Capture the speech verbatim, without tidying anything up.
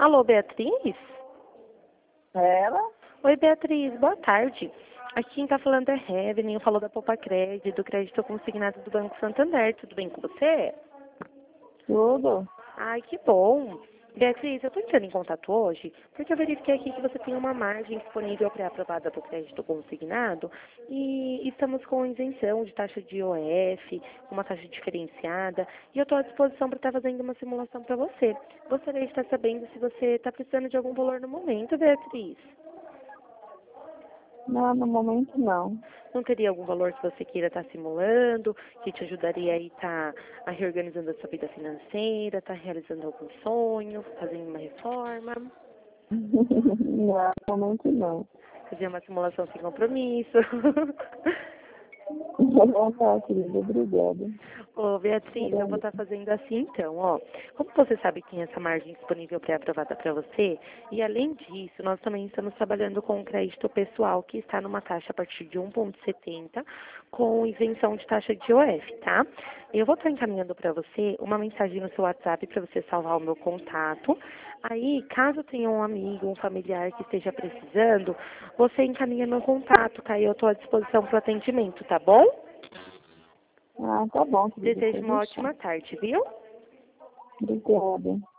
Alô, Beatriz? Ela? Oi, Beatriz, boa tarde. Aqui quem tá falando é Revenin, falou da Poupa Crédito, do crédito consignado do Banco Santander. Tudo bem com você? Tudo? Ai, que bom. Beatriz, eu tô entrando em contato hoje porque eu verifiquei aqui que você tem uma margem disponível pré-aprovada para o crédito consignado e estamos com isenção de taxa de I O F, uma taxa diferenciada, e eu estou à disposição para estar fazendo uma simulação para você. Gostaria de estar sabendo se você está precisando de algum valor no momento, Beatriz. Não, no momento não. Não teria algum valor que você queira estar simulando, que te ajudaria aí estar a reorganizando a sua vida financeira, estar realizando algum sonho, fazendo uma reforma? Não, no momento não. Fazer uma simulação sem compromisso. Não, tá, querida, obrigada. Ô, Beatriz, eu vou estar fazendo assim então, ó. Como você sabe que tem essa margem disponível pré-aprovada para você, e além disso, nós também estamos trabalhando com o crédito pessoal que está numa taxa a partir de um vírgula setenta, com isenção de taxa de I O F, tá? Eu vou estar encaminhando para você uma mensagem no seu WhatsApp para você salvar o meu contato. Aí, caso tenha um amigo, um familiar que esteja precisando, você encaminha meu contato, tá? Eu estou à disposição para o atendimento, tá bom? Ah, tá bom, querida. Desejo Pode uma deixar. ótima tarde, viu? Obrigada.